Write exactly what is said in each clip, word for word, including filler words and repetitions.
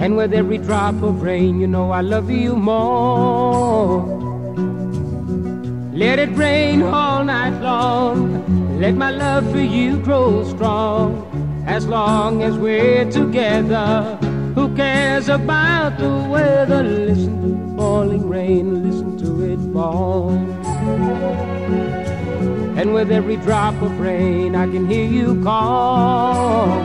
And with every drop of rain, you know I love you more. Let it rain all night long, let my love for you grow strong. As long as we're together, who cares about the weather? Listen to the falling rain, listen to it fall. And with every drop of rain, I can hear you call.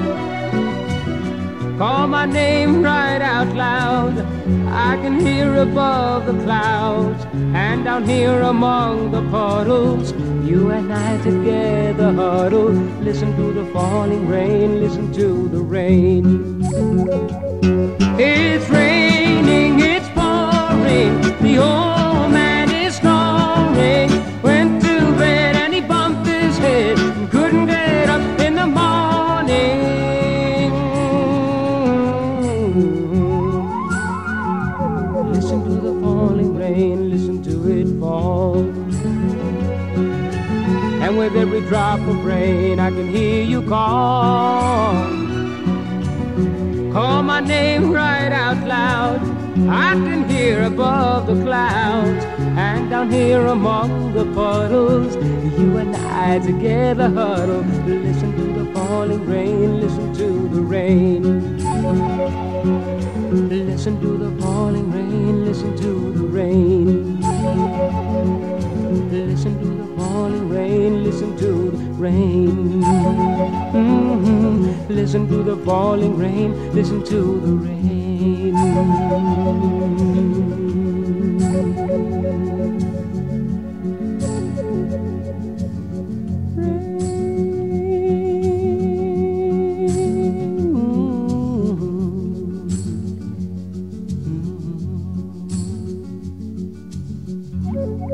Call my name right out loud. I can hear above the clouds, and down here among the puddles, you and I together huddle. Listen to the falling rain, listen to the rain. It's raining, it's pouring, the old man is snoring. Went to bed and he bumped his head and couldn't get up in the morning. Listen to the falling rain, listen to it fall. And with every drop of rain, I can hear you call. Call my name right out loud. I can hear above the clouds, and down here among the puddles, you and I together huddle. Listen to the falling rain, listen to the rain. Listen to the falling rain, listen to the rain. Listen to the falling rain, listen to the rain. Mm-hmm. Listen to the falling rain, listen to the rain. Rain.